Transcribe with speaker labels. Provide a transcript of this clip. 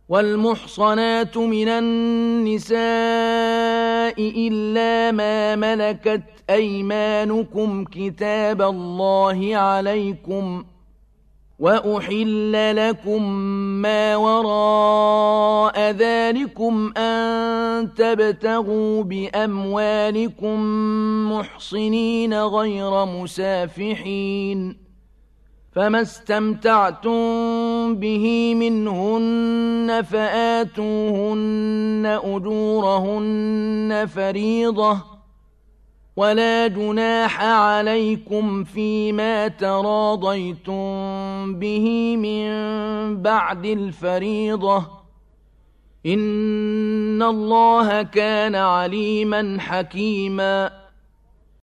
Speaker 1: والمحصنات من النساء إلا ما ملكت أيمانكم كتاب الله عليكم وأحل لكم ما وراء ذلكم أن تبتغوا بأموالكم محصنين غير مسافحين فما استمتعتم به منهن فآتوهن أجورهن فريضة ولا جناح عليكم فيما تراضيتم به من بعد الفريضة إن الله كان عليما حكيما